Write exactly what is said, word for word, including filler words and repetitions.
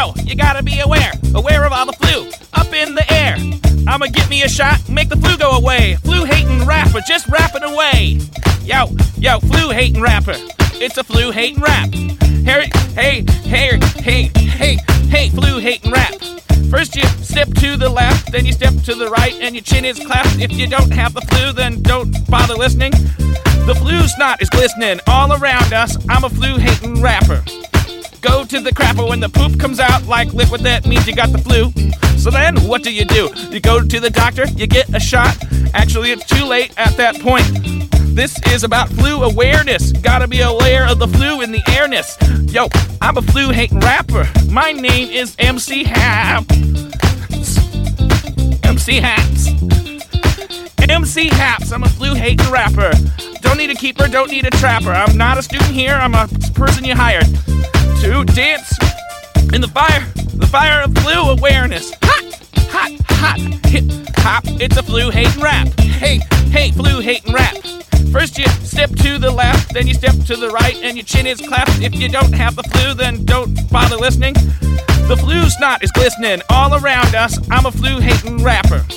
yo, you gotta be aware, aware of all the flu up in the air. I'ma get me a shot, make the flu go away. Flu-hating rapper, just rapping away. Yo, yo, flu-hating rapper, it's a flu-hating rap. Hey, hey, hey, hey, hey, hey, flu-hating rap. First you step to the left, then you step to the right, and your chin is clapped. If you don't have the flu, then don't bother listening. The flu snot is glistening all around us. I'm a flu-hating rapper. Go to the crapper when the poop comes out like liquid, that means you got the flu. So then, what do you do? You go to the doctor, you get a shot. Actually, it's too late at that point. This is about flu awareness. Gotta be aware of the flu in the airness. Yo, I'm a flu-hating rapper. My name is M C Haps. M C Haps. M C Haps, I'm a flu-hating rapper. Don't need a keeper, don't need a trapper. I'm not a student here, I'm a person you hired to dance in the fire, the fire of flu awareness. Hot, hot, hot, hip hop, it's a flu-hating rap. Hey, hey, flu-hating rap. First you step to the left, then you step to the right, and your chin is clapped. If you don't have the flu, then don't bother listening. The flu snot is glistening all around us. I'm a flu-hating rapper.